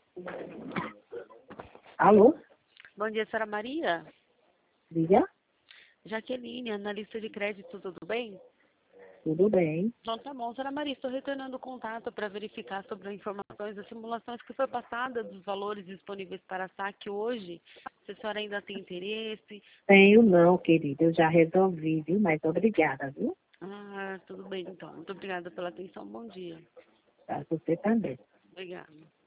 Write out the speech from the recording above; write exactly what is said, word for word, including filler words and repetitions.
Alô? Bom dia, senhora Maria. Diga? Jaqueline, analista de crédito, tudo bem? Tudo bem. Então tá bom, senhora Maria, estou retornando o contato para verificar sobre as informações das simulações que foi passada dos valores disponíveis para saque hoje. Se a senhora ainda tem interesse. Tenho não, querida. Eu já resolvi, viu? Mas obrigada, viu? Ah, tudo bem então. Muito obrigada pela atenção. Bom dia. Para você também. Obrigada.